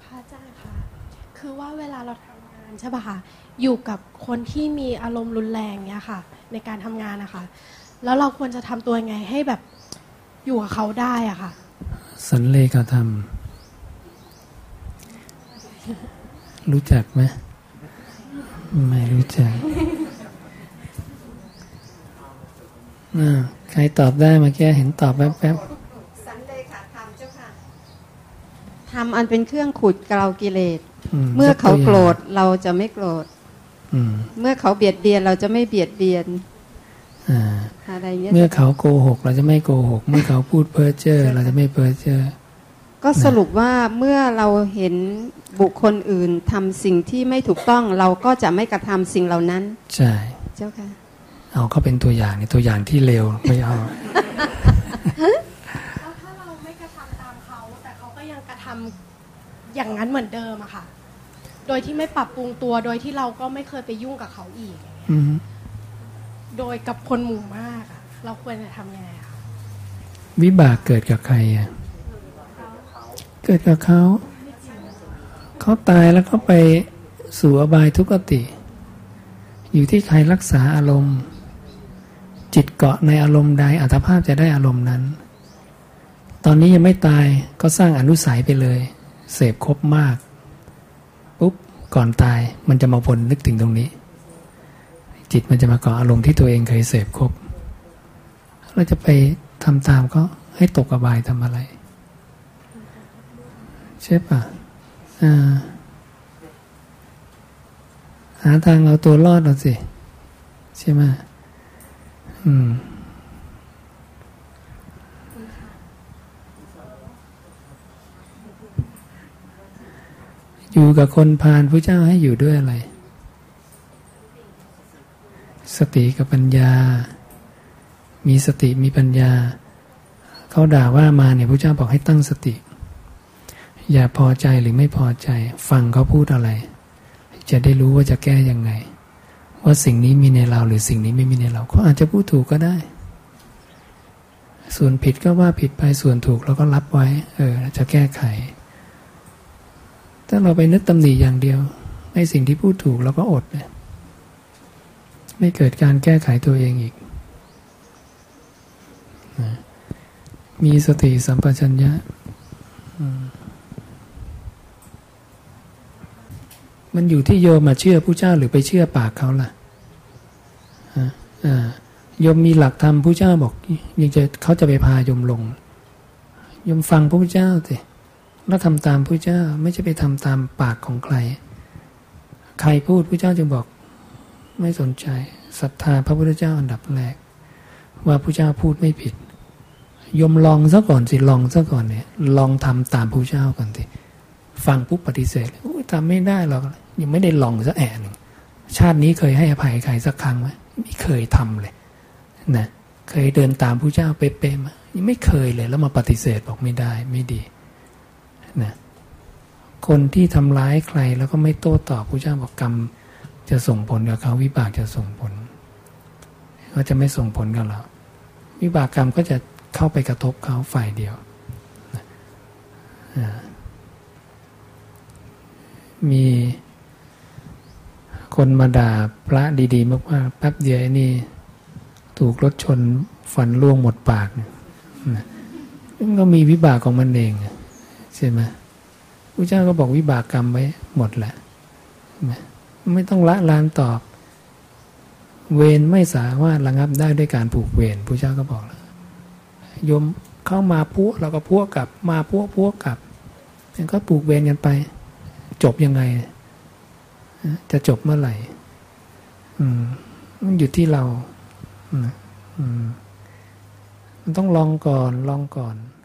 พระอาจารย์คะคือว่าเวลาเราทำงานใช่ป่ะคะอยู่กับคนที่มีอารมณ์รุนแรงเนี้ยค่ะในการทำงานนะคะแล้วเราควรจะทำตัวยังไงให้แบบอยู่กับเขาได้อะค่ะสันเลขธรรมรู้จักไหมไม่รู้จักใครตอบได้เมื่อกี้เห็นตอบแป๊บสันเลขาธรรมเจ้าค่ะธรรมอันเป็นเครื่องขูดเกลากิเลสเมื่อเขาโกรธเราจะไม่โกรธเมื่อเขาเบียดเบียนเราจะไม่เบียดเบียนอะไรเงี้ยเมื่อเขาโกหกเราจะไม่โกหกเมื่อเขาพูดเพ้อเจ้อเราจะไม่เพ้อเจ้อก็สรุปว่าเมื่อเราเห็นบุคคลอื่นทำสิ่งที่ไม่ถูกต้องเราก็จะไม่กระทำสิ่งเหล่านั้นใช่เจ้าค่ะเอาเขาเป็นตัวอย่างในตัวอย่างที่เลวไม่เอาแล้วถ้าเราไม่กระทำตามเขาแต่เขาก็ยังกระทำอย่างนั้นเหมือนเดิมอะค่ะโดยที่ไม่ปรับปรุงตัวโดยที่เราก็ไม่เคยไปยุ่งกับเขาอีกโดยกับคนหมู่มากอะเราควรจะทำยังไงคะวิบากเกิดกับใครอะเกิดกับเขาตายแล้วก็ไปสู่อบายทุกขติอยู่ที่ใครรักษาอารมณ์จิตเกาะในอารมณ์ใดอัตภาพจะได้อารมณ์นั้นตอนนี้ยังไม่ตายก็สร้างอนุสัยไปเลยเสพครบมากปุ๊บก่อนตายมันจะมาวนนึกถึงตรงนี้จิตมันจะมาเกาะอารมณ์ที่ตัวเองเคยเสพครบเราจะไปทำตามก็ให้ตกอบายทำอะไรใช่ปะหาทางเอาตัวรอดเอาสิใช่ไหมอยู่กับคนพาลพระเจ้าให้อยู่ด้วยอะไรสติกับปัญญามีสติมีปัญญาเขาด่าว่ามาเนี่ยพระเจ้าบอกให้ตั้งสติอย่าพอใจหรือไม่พอใจฟังเขาพูดอะไรจะได้รู้ว่าจะแก้ยังไงว่าสิ่งนี้มีในเราหรือสิ่งนี้ไม่มีในเราเขาอาจจะพูดถูกก็ได้ส่วนผิดก็ว่าผิดไปส่วนถูกเราก็รับไว้จะแก้ไขถ้าเราไปนึกตำหนิอย่างเดียวในสิ่งที่พูดถูกเราก็อดเลยไม่เกิดการแก้ไขตัวเองอีกมีสติสัมปชัญญะมันอยู่ที่โยมมาเชื่อผู้เจ้าหรือไปเชื่อปากเขาล่ะโยมมีหลักธรรมผู้เจ้าบอกยังจะเขาจะไปพาโยมลงโยมฟังพระพุทธเจ้าสิแล้วทำตามพระเจ้าไม่ใช่ไปทำตามปากของใครใครพูดพระเจ้าจึงบอกไม่สนใจศรัทธาพระพุทธเจ้าอันดับแรกว่าพระเจ้าพูดไม่ผิดโยมลองซะก่อนสิลองซะก่อนเนี่ยลองทำตามพระเจ้าก่อนสิฟังปุ๊บปฏิเสธทำไม่ได้หรอกยังไม่ได้ลองสักแอะหนึ่งชาตินี้เคยให้อภัยใครสักครั้งไหมไม่เคยทำเลยนะเคยเดินตามพระเจ้าเป๊ะๆมายังไม่เคยเลยแล้วมาปฏิเสธบอกไม่ได้ไม่ดีนะคนที่ทำร้ายใครแล้วก็ไม่โต้ตอบพระเจ้าบอกกรรมจะส่งผลกับเขาวิบากจะส่งผลก็จะไม่ส่งผลกับเราวิบากกรรมก็จะเข้าไปกระทบเขาฝ่ายเดียวมีคนมาด่าพระดีๆมากๆแป๊บเดียวไอ้นี่ถูกรถชนฟันร่วงหมดปากมันก็มีวิบากของมันเองใช่ไหมพระเจ้าก็บอกวิบากกรรมไว้หมดแหละไม่ต้องละลานตอบเวรไม่สามารถระงับได้ด้วยการผูกเวรพระเจ้าก็บอกแล้วโยมเข้ามาพัวเราก็พัวกลับมาพัวกลับมันก็ผูกเวรกันไปจบยังไงจะจบเมื่อไหร่มันอยู่ที่เรามันต้องลองก่อน